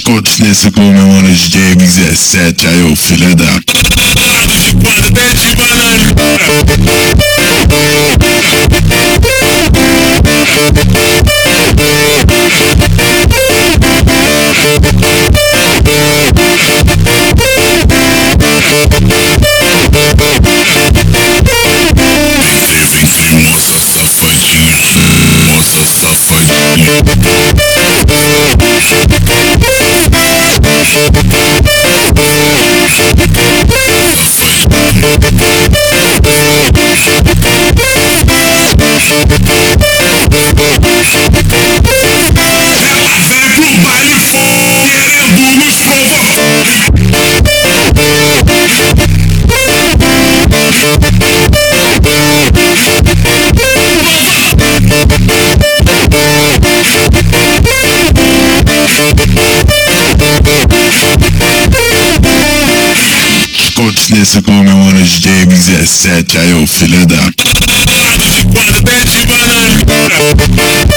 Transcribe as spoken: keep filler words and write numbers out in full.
Descontos nesse com meu mano D J M dezessete, aí ô filha da... De quando até de banana. Moça safadinha, moça safadinha. Descontos nesse com meu mano D J M dezessete, aí ô filha da... De quando até de banana.